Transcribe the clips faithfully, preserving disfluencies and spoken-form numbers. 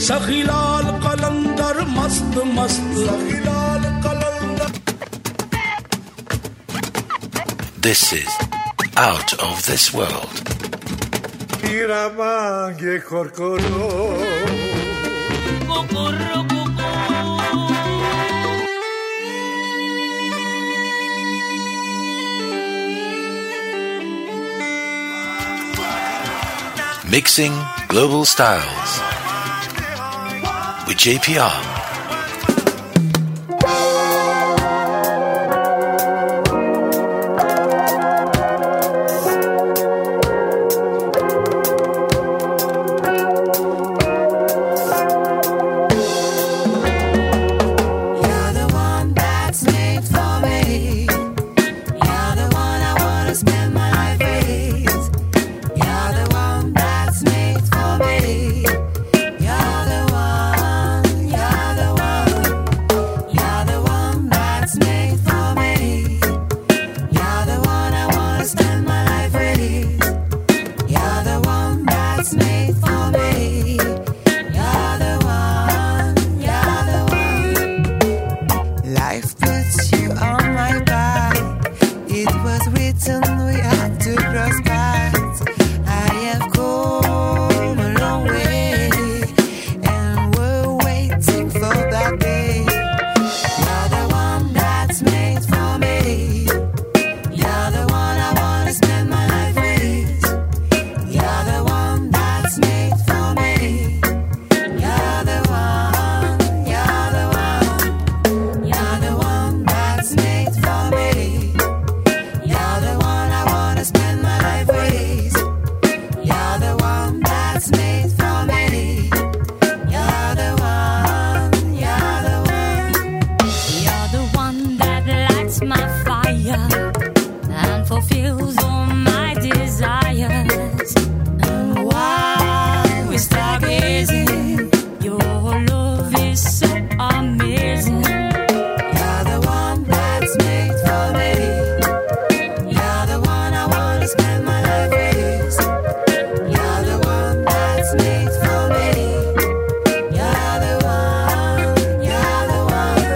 सखी लाल कलंदर मस्त मस्त सखी लाल कलंदर. This is Out of This World. Iramange korkoro. Kokoro koko. Mixing Global Styles with J P R.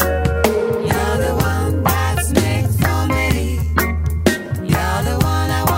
You're the one I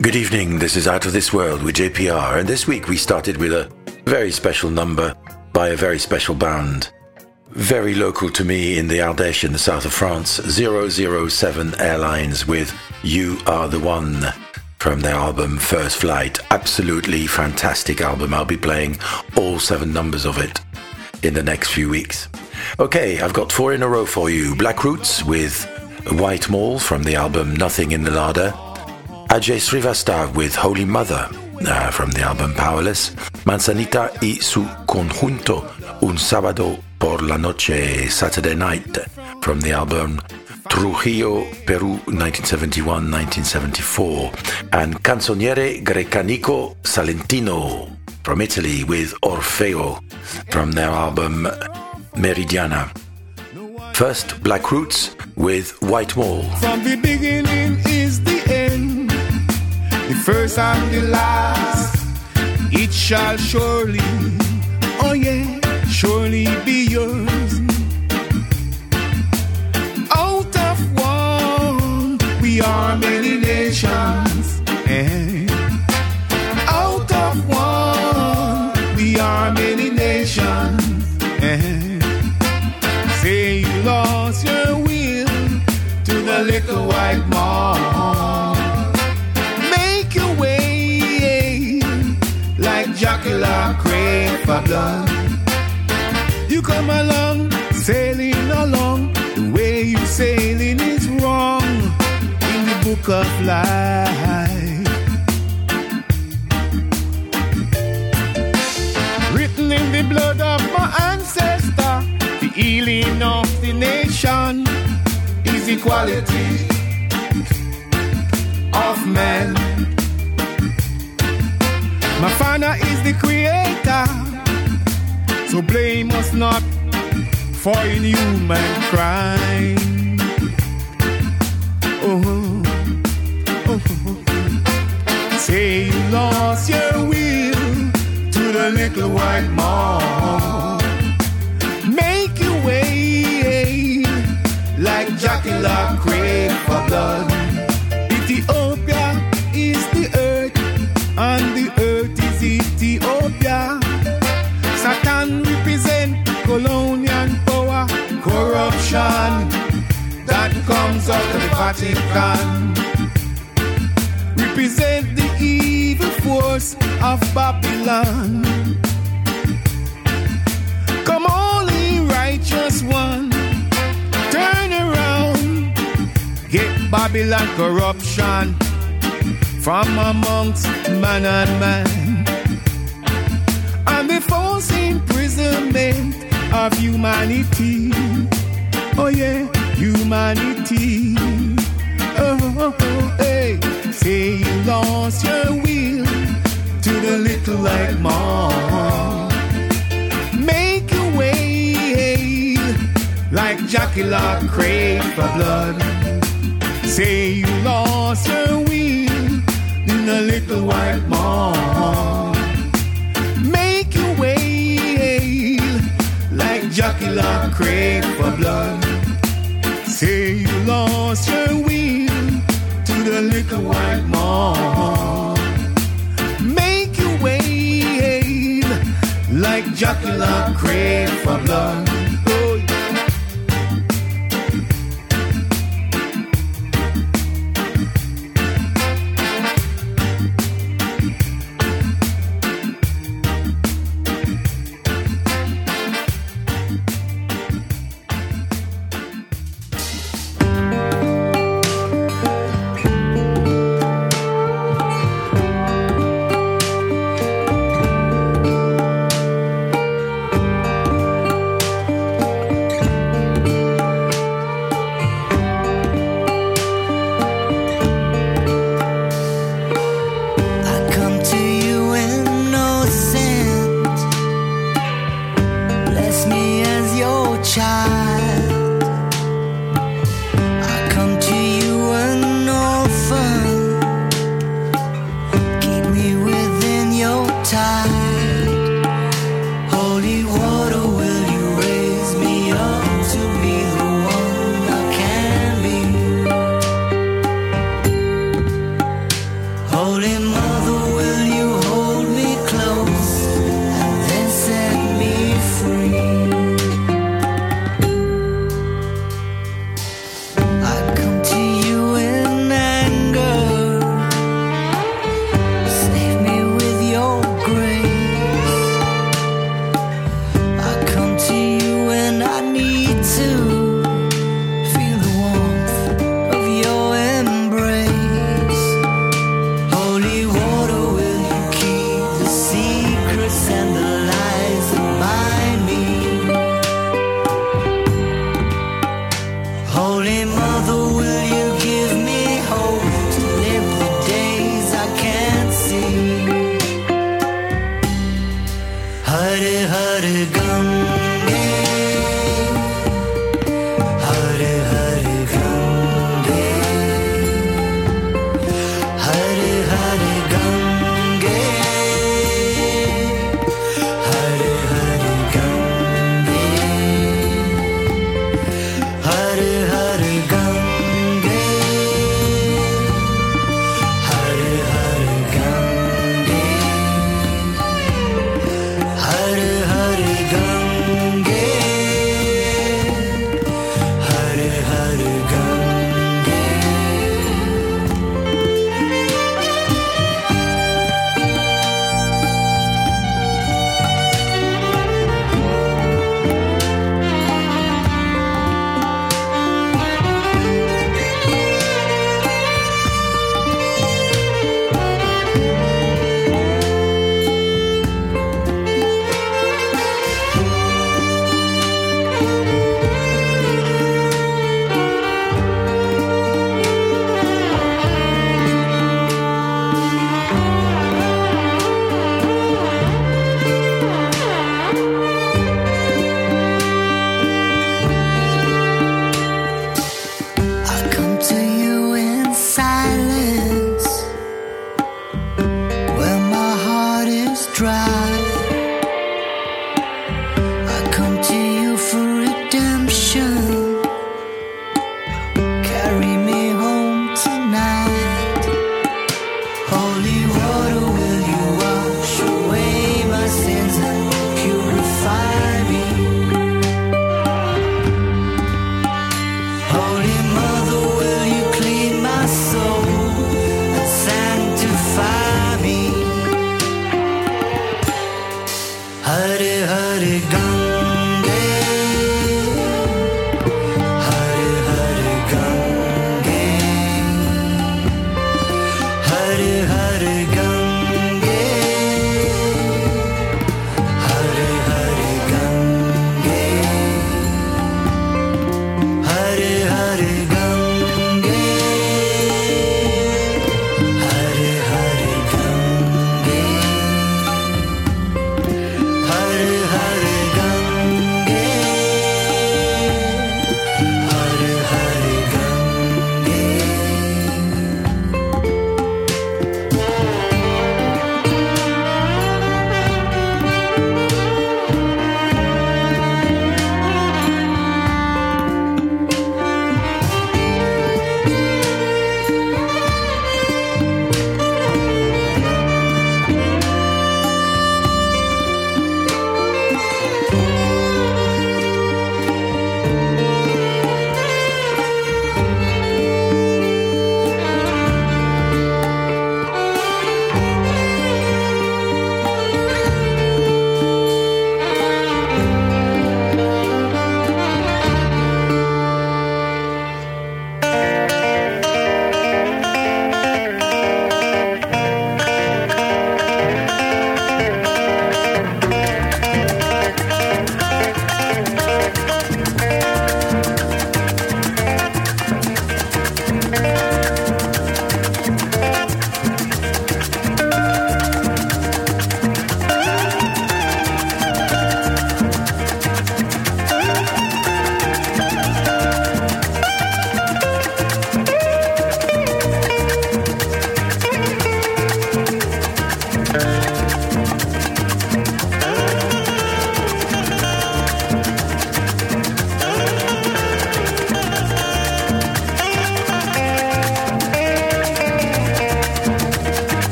Good evening, this is Out of This World with J P R, and this week we started with a very special number by a very special band. Very local to me in the Ardèche in the south of France, zero zero seven Airlines with You Are The One from their album First Flight. Absolutely fantastic album. I'll be playing all seven numbers of it in the next few weeks. Okay, I've got four in a row for you. Black Roots with White Mall from the album Nothing in the Larder. Ajay Srivastava with Holy Mother uh, from the album Powerless. Manzanita y su conjunto Un Sábado por la Noche, Saturday Night from the album Trujillo, Peru, nineteen seventy-one to nineteen seventy-four. And Canzoniere Grecanico Salentino from Italy with Orfeo from their album Meridiana. First, Black Roots with White Mall. From the beginning is the end, the first and the last. It shall surely, oh yeah, surely be yours. Out of one, we are many nations. And out of one, we are many nations. And say you lost your will to the little white mall. Make your way like Jackala crave for blood. You come along, sailing along. The way you sailing is wrong in the book of life. Written in the blood of my ancestor, the healing of the nation is equality of man. My father is the creator, so blame us not for inhuman crime. Oh, oh, oh. Say you lost your will to the little white mall. Make your way like Jackala crave for blood. Ethiopia is the earth, and the earth is Ethiopia. Satan represent colonial power, corruption that comes out of the Vatican. Represent the evil force of Babylon. Come only righteous one, turn around, get Babylon corruption from amongst man and man, and the false imprisonment of humanity. Oh yeah, humanity. Oh, oh, oh, hey. Say you lost your will to the little white mall. Make your way like Jackala crave for blood. Say you lost your will in the little white mall. Make your way like Jackala crave for blood. Say you lost your will to the little white mall. Make your way like Jackala crave for blood. Oh, yeah.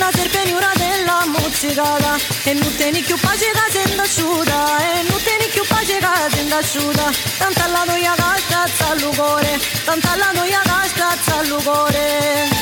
la serpeniura della mozzicata e non tieni più pace che sento asciuta e non tieni più pace che sento asciuta tanta la noia che stazza al cuore tanta la noia che stazza al cuore.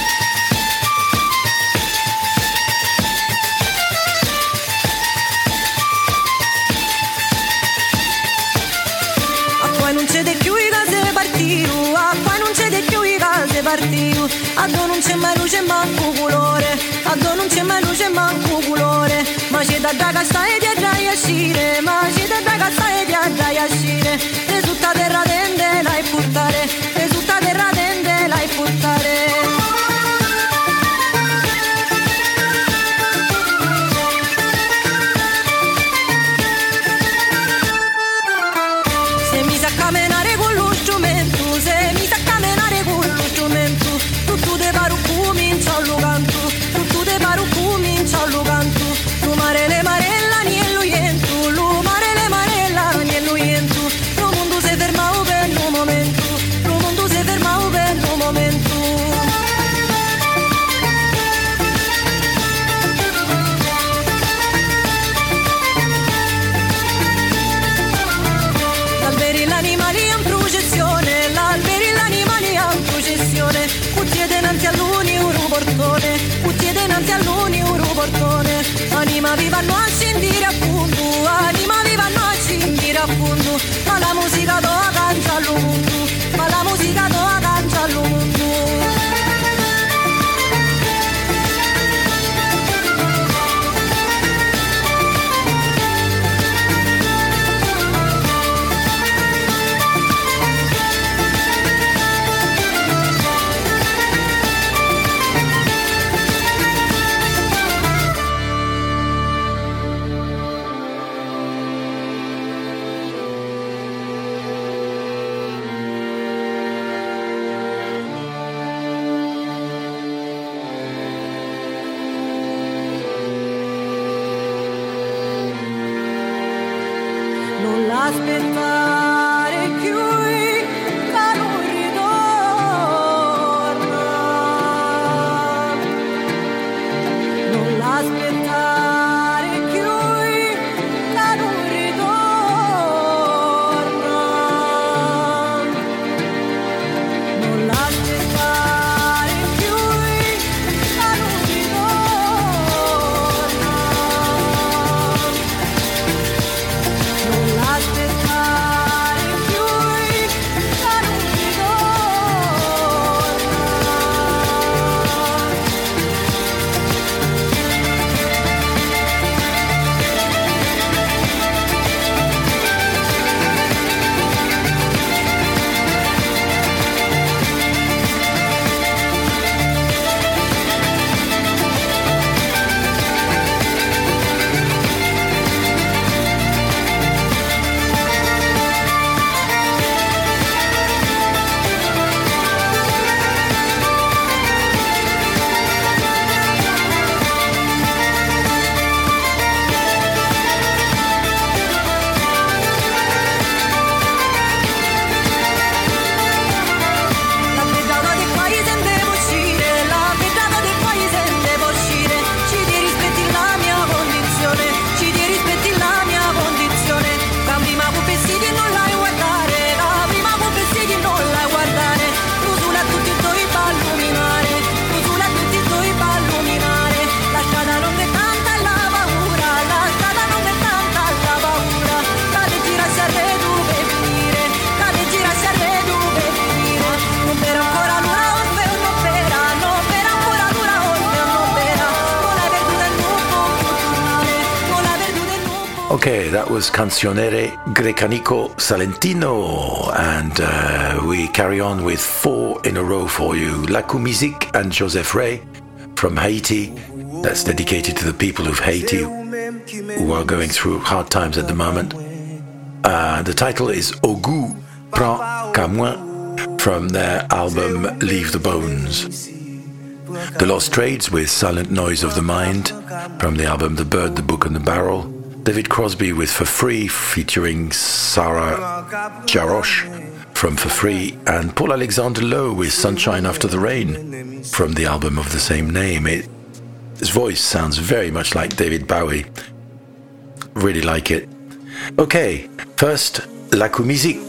Poi non c'è più i case partito, ah, poi non c'è più i case partito, a dove non c'è mai luce manco colore, a dove non c'è mai luce manco colore, ma c'è da da casta e di andare a uscire, ma c'è da da casta e di andare a uscire, risulta terra tende l'hai portare, risulta terra tende l'hai portare. Camminare con lo strumento, se mi sa camminare con lo strumento, tutto te pare un comincia allo canto, tutto te pare un comincia allo canto, lo mare le marella ni lo iento, lo mare le marella ni lo iento, lo mondo si ferma per un momento, lo mondo si ferma per un momento. L'animali in processione, l'alberi l'animali in processione, cuccie dinanzi all'unico portone, cuccie dinanzi all'unico portone, anima viva no a scendere a fondo, anima viva no a scendere a fondo, ma la musica do a cancia al mondo, ma la musica do a cancia al mondo. Aspettare più che non ritorna, non l'aspettare più che non ritorna, non l'aspettare più che non ritorna, non l'aspettare più che non Okay, that was Cancionere Grecanico Salentino, and uh, we carry on with four in a row for you. Lakou Musique and Joseph Ray from Haiti. That's dedicated to the people of Haiti who are going through hard times at the moment. Uh, the title is Au goût prend qu'à moi from their album Leave the Bones. The Lost Trades with Silent Noise of the Mind from the album The Bird, the Book and the Barrel. David Crosby with For Free featuring Sarah Jarosh from For Free, and Paul Alexander Lowe with Sunshine After the Rain from the album of the same name. It, His voice sounds very much like David Bowie. Really like it. Okay, first, La Musique.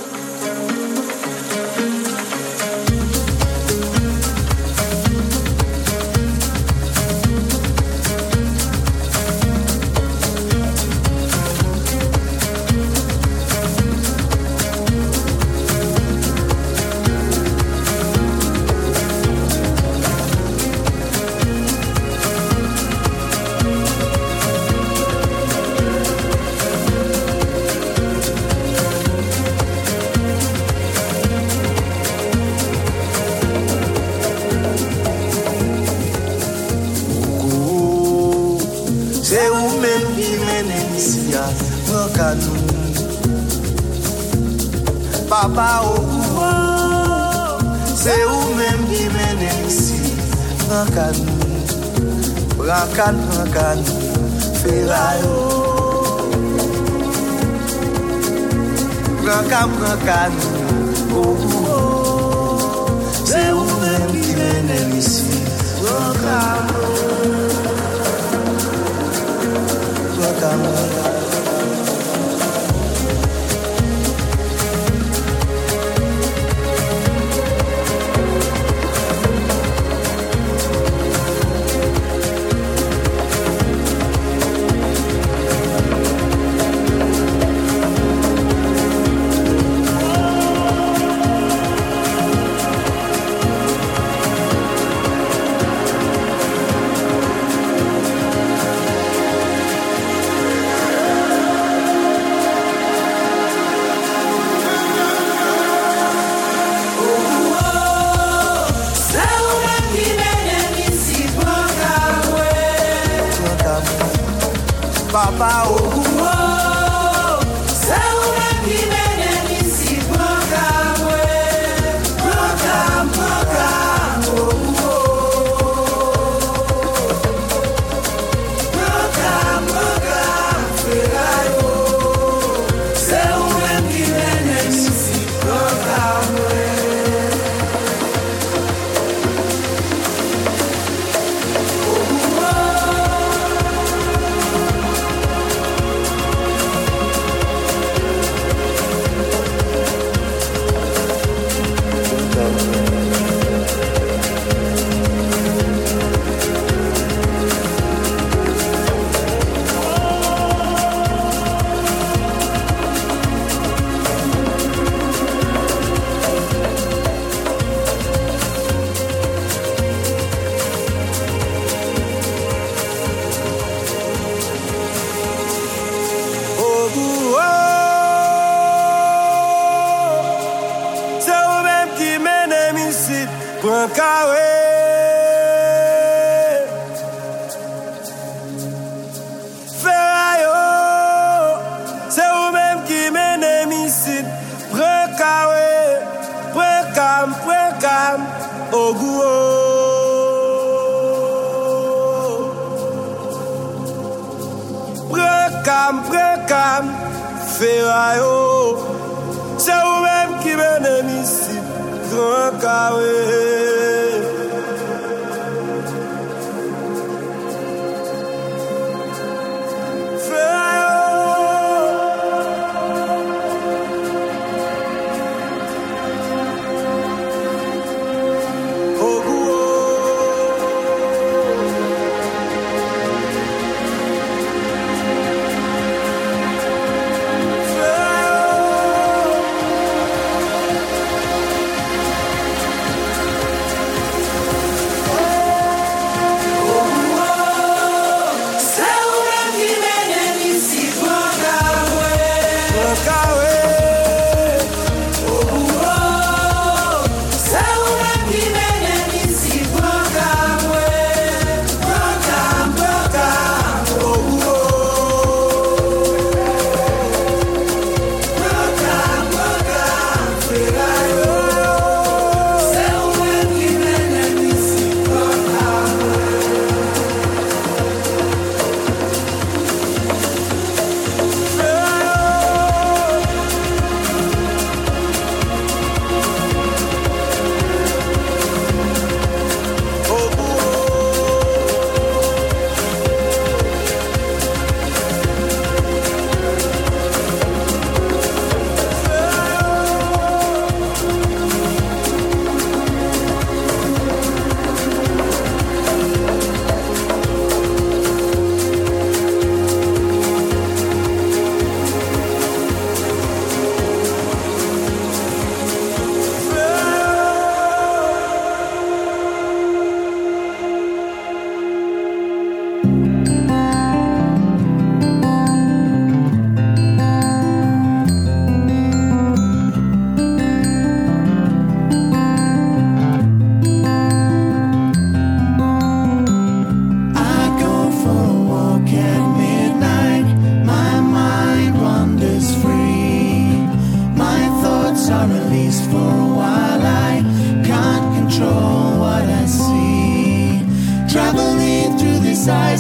Papa oh, c'est où même qui mène ici. Brancan, brancan, brancan, ferraille. Brancan, brancan, oh, c'est où même qui mène ici. Brancan, brancan, brancan. Papa oh, oh, c'est où même qui mène ici. Brancan, brancan, brancan, oh, oh, brancan, brancan, ferraille, oh, c'est où même qui mène ici. Brancan, ferraille, oh, c'est vous-même qui mène ici, grand carré.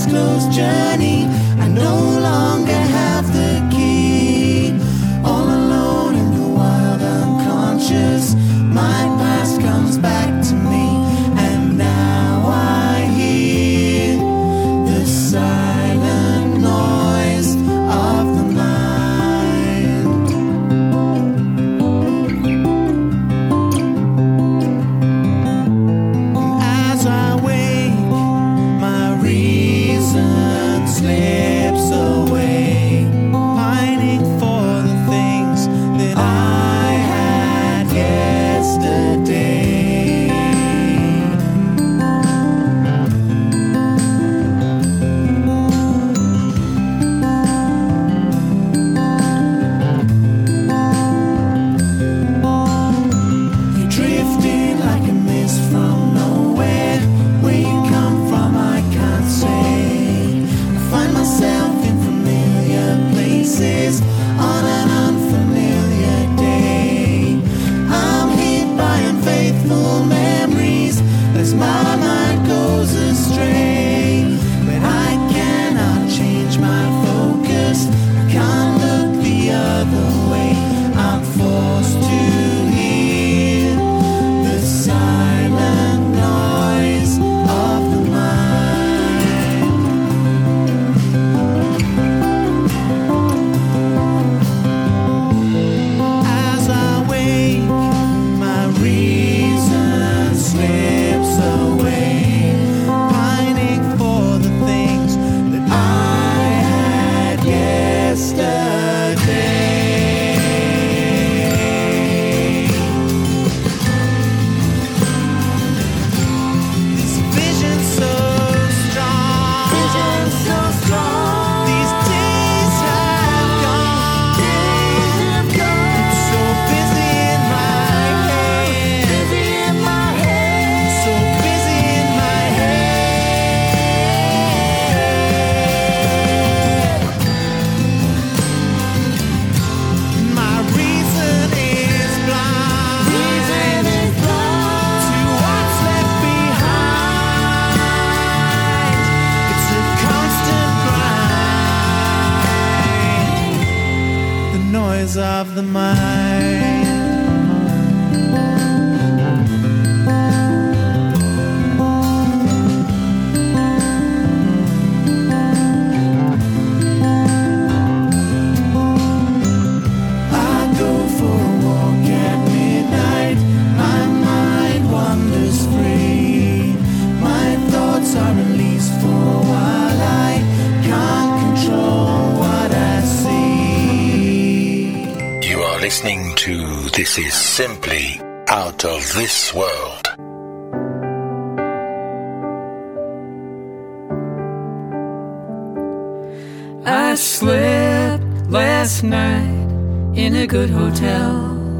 eyes closed journey. I no longer have the key. All alone in the wild unconscious, my past comes back to me. And now I hear the silent noise of the mind. And as I wake, my reason slips away, pining for the things that I had yesterday. You're drifting like a mist from nowhere. Where you come from, I can't say. I find myself in familiar places on an unfamiliar day. I'm hit by unfaithful memories as my mind goes astray. But I cannot change my focus. I can't look the other way. I'm forced to hear the silent noise of the mind. As I wake, my reason slips away, pining for the things that I had yesterday. This vision so strong, vision so strong. These days have gone, days have gone. So busy in my head, busy in my head, so busy in my head. My reason is blind, reason is blind to what's left behind. It's a constant grind, the noise of the mind. I go for a walk at midnight. My mind wanders free. My thoughts are released for a while. I can't control what I see. You are listening to This Is Simply Out of This World. I slept last night in a good hotel.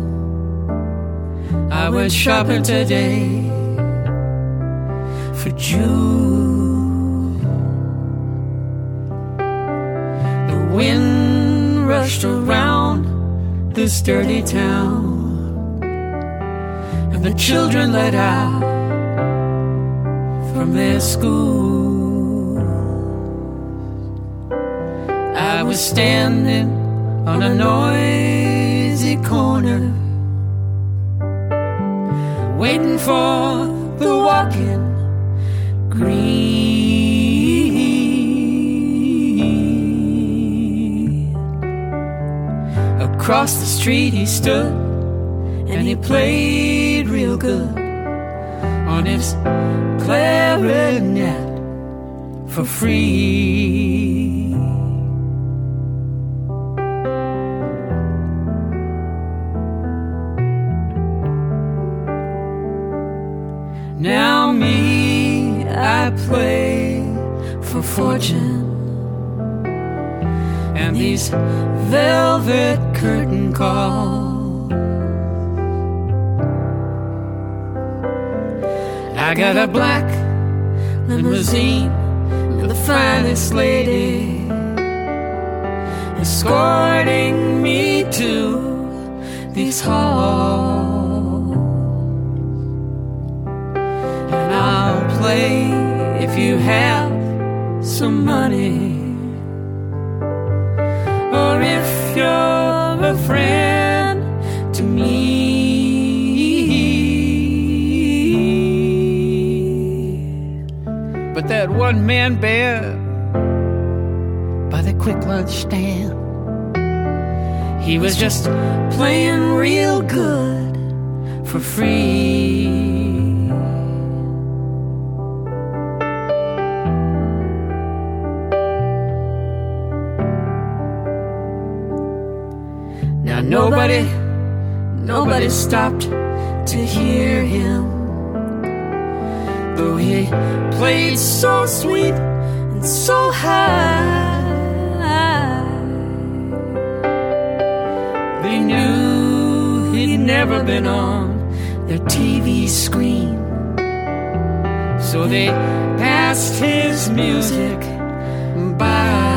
I went shopping today for June. The wind rushed around this dirty town, and the children let out from their school. I was standing on a noisy corner, waiting for the walking green. Across the street he stood, and he played real good on his clarinet for free. Now me, I play for fortune, and these velvet curtain calls. I got a black limousine and the finest lady escorting me to these halls. And I'll play if you have some money. Or if you're a friend to me. But that one-man band by the quick lunch stand, he was just playing real good for free. Now nobody, nobody stopped to hear him, though he played so sweet and so high. They knew he'd never been on their T V screen, so they passed his music by.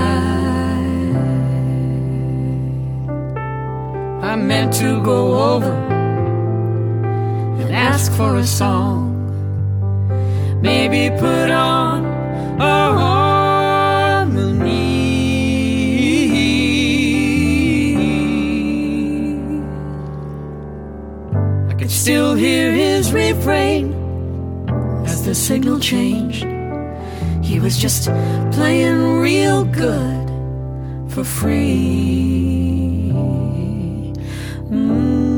I meant to go over and ask for a song, maybe put on a harmony. I could still hear his refrain as the signal changed. He was just playing real good for free. Mm.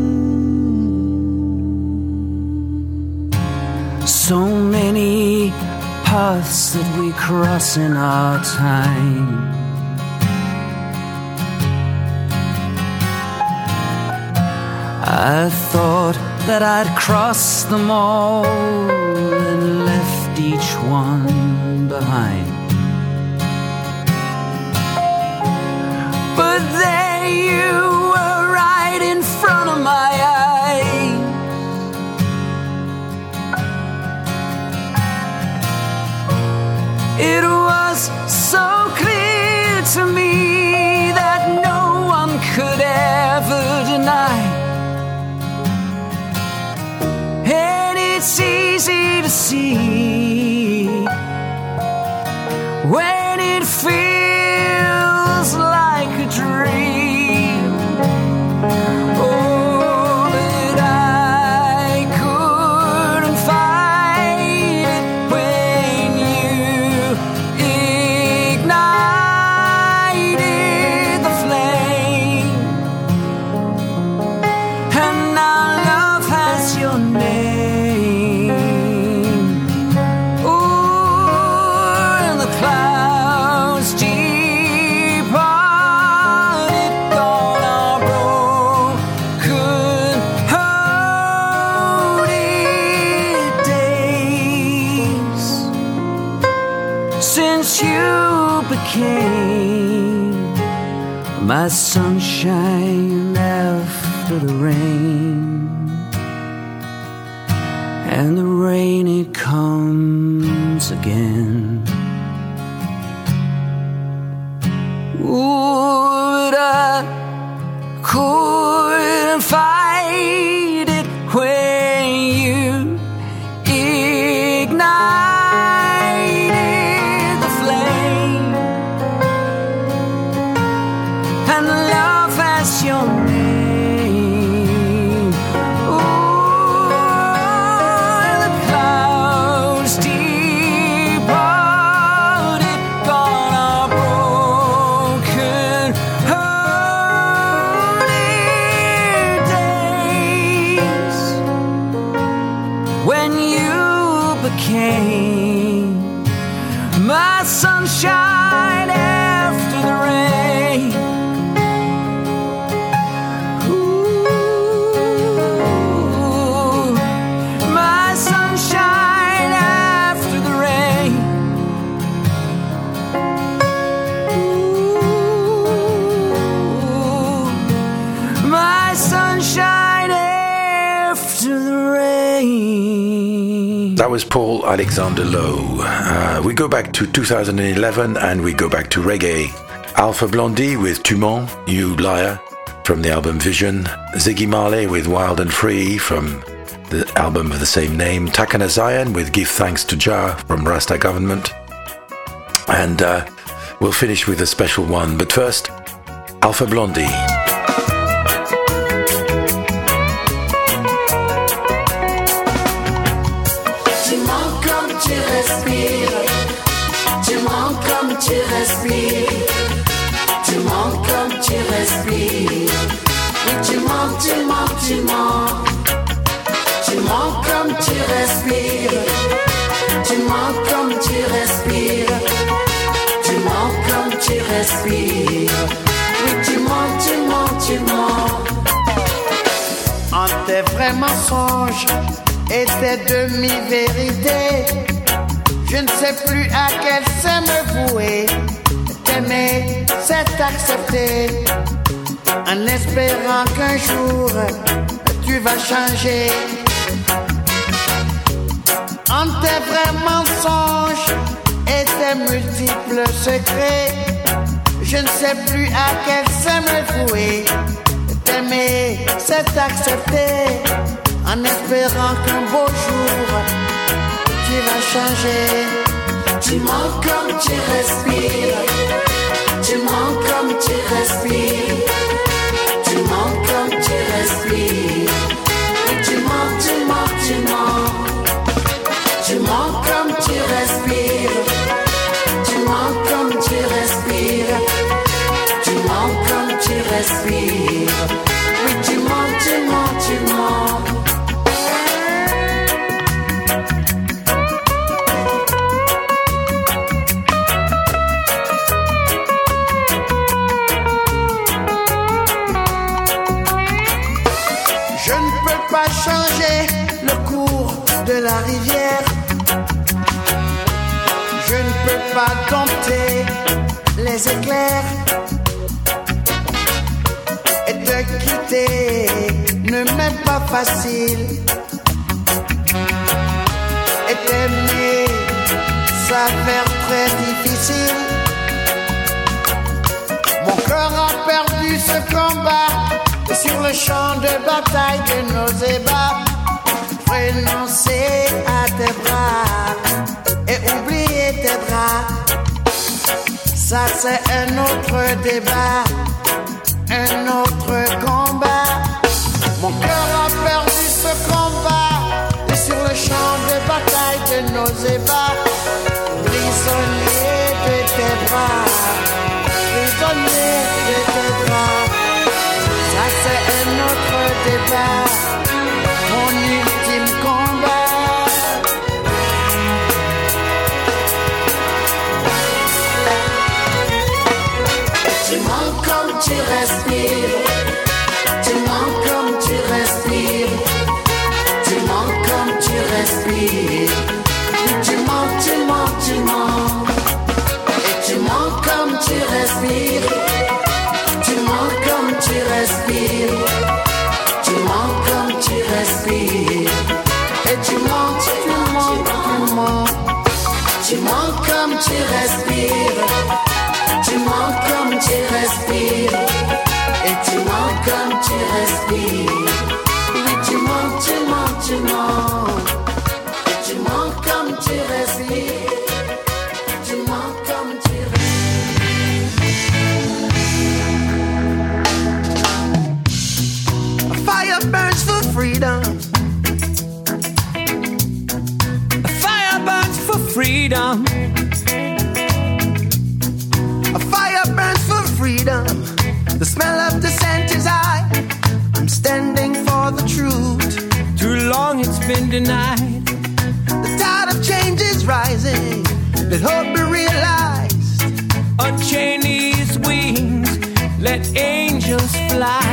So many paths that we cross in our time. I thought that I'd crossed them all and left each one behind. But there you were, right in front of my eyes. It was so clear to me that no one could ever deny. And it's easy to see when it feels like a dream. Oh, but I couldn't fight it when you ignited the flame. And now love has your name. Ooh, and the clouds departed on our broken hearted days. Since you became my sunshine after the rain, and the rain it comes again. Ooh, but I couldn't fight it when you ignited the flame. And love has your name. Ooh, the clouds departed, gone our broken hearted days. When you became my sunshine after the rain. Ooh, my sunshine after the rain. Ooh, my sunshine after the rain. That was Paul Alexander Lowe. Uh, we go back to two thousand eleven and we go back to reggae. Alpha Blondy with Tu Mens, You Liar, from the album Vision. Ziggy Marley with Wild and Free from the album of the same name. Takana Zion with Give Thanks to Jah from Rasta Government. And uh, we'll finish with a special one. But first, Alpha Blondy. Tu mens comme tu respires. Tu mens comme tu respires. Tu mens comme tu respires. Oui, tu mens, tu mens, tu mens. Tu mens comme tu respires. Tu mens comme tu respires. Tu mens comme tu respires. Oui, tu mens, tu mens, tu mens. En tes vrais mensonges et tes demi-vérités, je ne sais plus à quel sein me vouer. T'aimer, c'est accepter, en espérant qu'un jour tu vas changer. En tes vrais mensonges et tes multiples secrets, je ne sais plus à quel sein me vouer. T'aimer, c'est accepter, en espérant qu'un beau jour tu vas changer. Tu mens comme tu respires. Tu mens comme tu respires. Tu mens comme tu respires. Et tu mens, tu mens, tu mens. Tu mens comme tu respires. Tu mens comme tu respires. Tu mens comme tu respires. Oui, tu mens, tu mens, tu mens. Je ne peux pas changer le cours de la rivière. Je ne peux pas dompter les éclairs. Et te quitter ne m'est pas facile. Et t'aimer s'avère très difficile. Mon cœur a perdu ce combat sur le champ de bataille de nos ébats. Renoncer à tes bras et oublier tes draps, ça c'est un autre débat, un autre combat. Mon cœur a perdu ce combat sur le champ de bataille de nos ébats. Prisonnier de tes bras, prisonnier de tes bras, ça c'est un autre débat, mon ultime combat. Tu mens comme tu respires. Tu mens comme tu respires. Tu mens comme tu respires. Tu mens, tu mens, tu mens. Et tu mens comme tu respires. Tu mens comme tu respires. Tu mens comme tu respires. Et tu mens, tu mens, tu mens. Tu mens comme tu respires. Tu mens comme tu respires. Et tu mens comme tu respires. Oui, tu mens, tu mens, tu mens. Et tu mens comme tu respires. Tu mens comme tu A fire burns for freedom. A fire burns for freedom. A fire burns for freedom. The smell of dissent is high. I'm standing for the truth. Too long it's been denied. The tide of change is rising. Let hope be realized. Unchain these wings, let angels fly.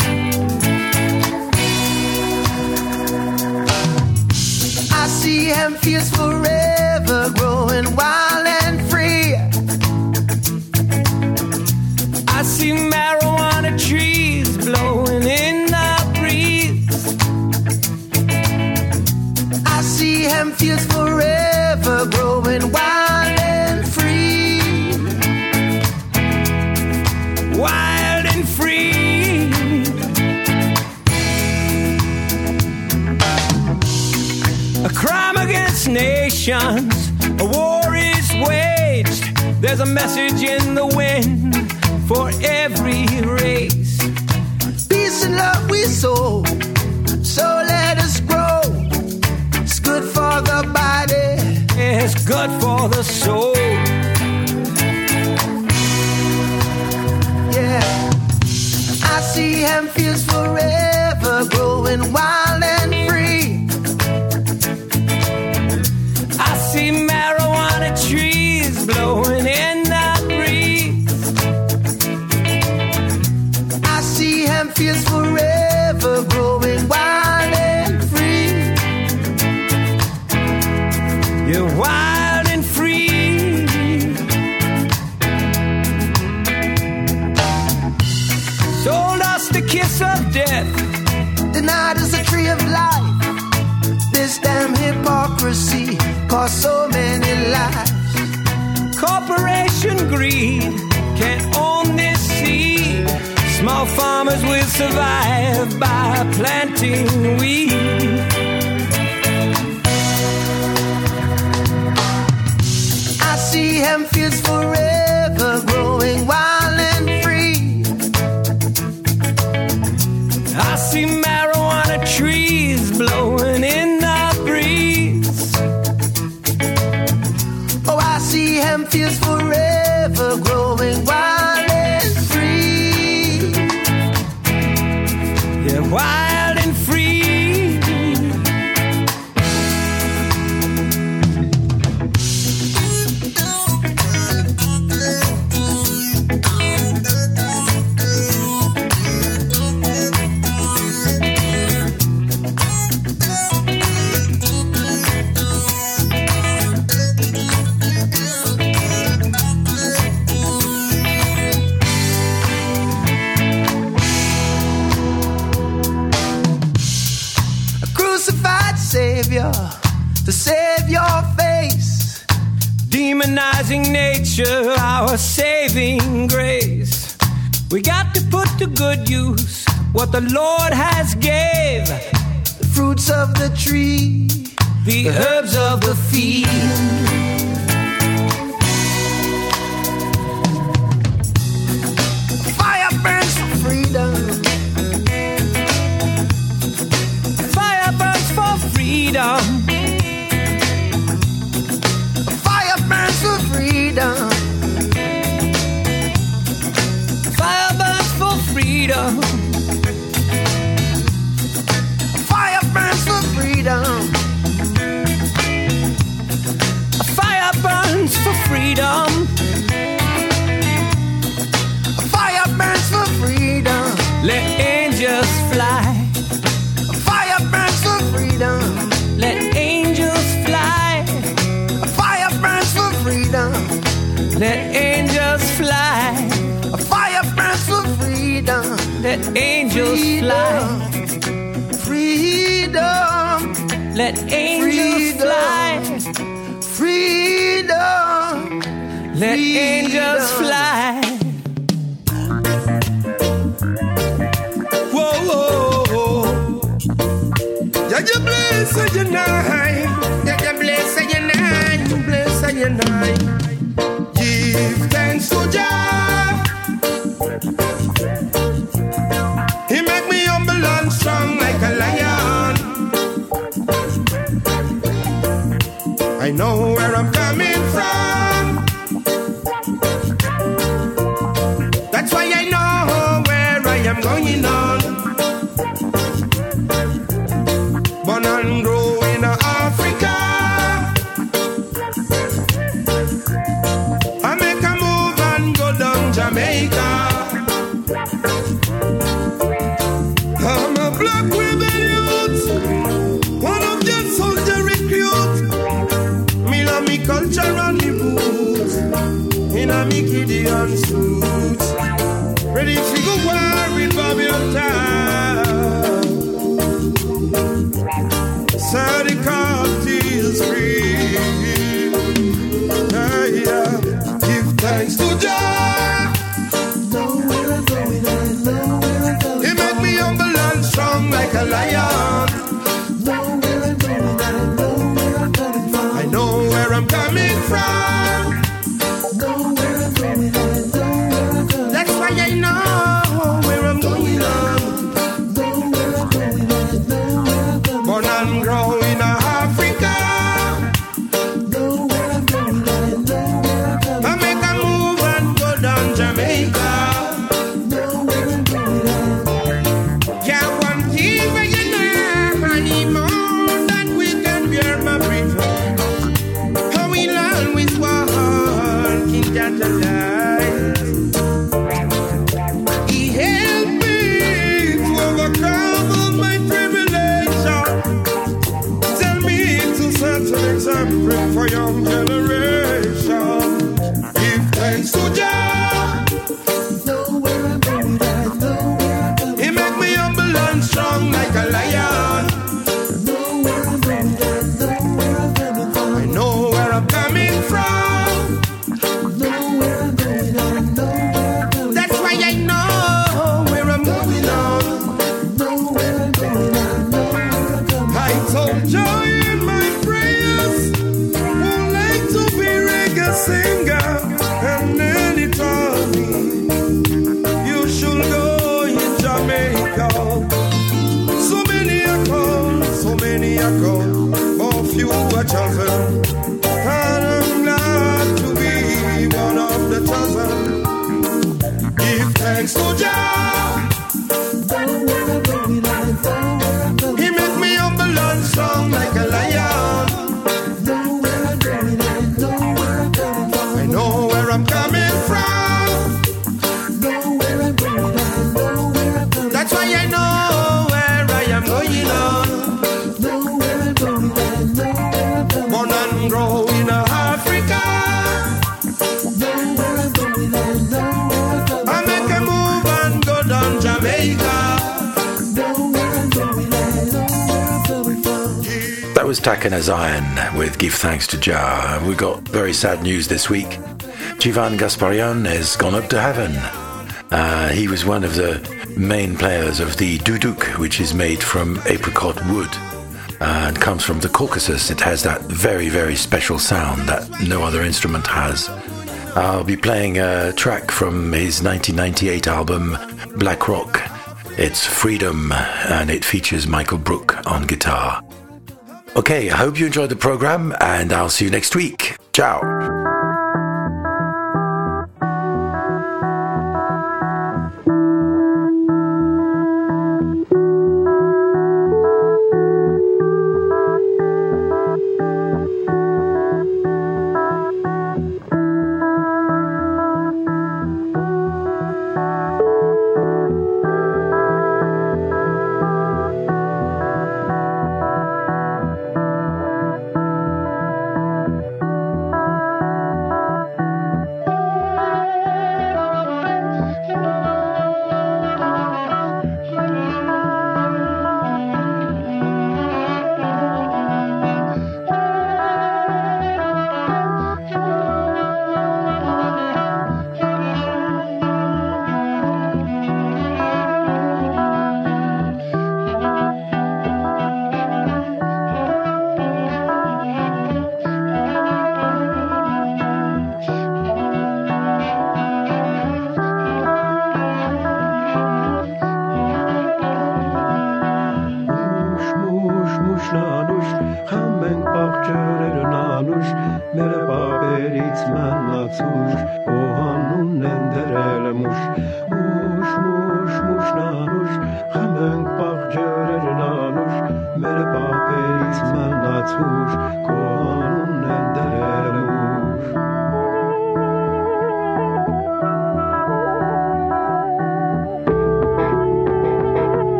I see Amphius forever growing wild and free. I see marijuana trees blowing in the breeze. I see Amphius forever growing wild and free. Wild and free. A crime against nations, a war is waged. There's a message in the wind for every race. Peace and love we sow, so let us grow. It's good for the body, it's good for the soul. Yeah, I see Hempfields forever growing wild and free. I see marijuana trees blowing in the breeze. I see Hempfields forever growing wild and free. You're wild and free. Sold us the kiss of death, denied us a tree of life. This damn hypocrisy cost so many lives. Corporation greed can't own this seed. Small farmers will survive by planting weed. I see Hempfields forever growing wild and free. I see marijuana trees blowing in the breeze. Oh, I see Hempfields forever growing wild and free. Yeah, wild and free. Savior to save your face, demonizing nature, our saving grace. We got to put to good use what the Lord has gave. The fruits of the tree, the, the herbs of the field. Fire burns for freedom. Freedom. Fire burns for freedom. Fire burns for freedom. Fire burns for freedom. Fire burns for freedom. Fire burns for freedom. Let angels fly. Let angels fly. A fire burns for freedom. Let angels fly. A fire burns for freedom. Let angels fly. Freedom. Let angels fly. Freedom. Let angels fly. Whoa, whoa, whoa. Yeah, you bless and you nine. Yeah, you bless and you nine. You bless and you nine. Give thanks to Jah. He make me humble and strong like a lion. I know where I'm coming from. That's why I know where I am going on. Born and grow in Africa. I make a move and go down Jamaica. I'm a black rebel youth, one of your soldier recruit. Me love me culture and the roots. In a me Gideon suit, ready to go war with Babylon town. Set the captives free. Yeah, yeah. Give thanks to Jah. Know where I'm going, I know where I'm going. He make me humble and strong like a lion. Know where I'm going, I know where I'm coming from. I know where I'm coming from. Know example for young generation. Give thanks to Jah. Know where I'm going, I know where I'm going. He make me humble and strong like a lion. Know where I'm going, I know where I'm coming from. I know where I'm coming from. Know where I'm going, I know where I'm coming. That's why I know where I'm moving on. Know where I'm going, I know where I'm coming. I told Jah in my prayers, would like to be reggae singer, and then he told me, you should go in Jamaica. So many are called, so many are called, but few are chosen. And I'm glad to be one of the chosen. Give thanks to Jah. Know where I'm going, I know where I'm coming. He make me humble and strong like a lion. Know where I'm going, I know where I'm coming from. I know where I'm coming from. Know where I'm going, I know where I'm coming. That's why I know where I am going on. Know where I'm going, I know where I'm coming. Born and grow in Africa. Know where I'm going, I know where I'm coming. I make a move and go down Jamaica. Know where I'm going, I know where I'm coming from. That was Takana Zion with Give Thanks to Jah. We got very sad news this week. Jivan Gasparian has gone up to heaven. Uh, he was one of the main players of the duduk, which is made from apricot wood uh, and comes from the Caucasus. It has that very, very special sound that no other instrument has. I'll be playing a track from his nineteen ninety-eight album Black Rock. It's Freedom, and it features Michael Brook on guitar. Okay, I hope you enjoyed the program, and I'll see you next week. Ciao.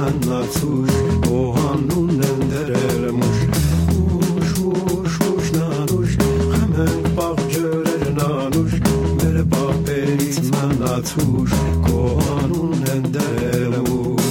manatuş ohanun enderelmuş uş uş uş nanuş hemen bak görer nanuş mere babet manatuş ohanun enderelmuş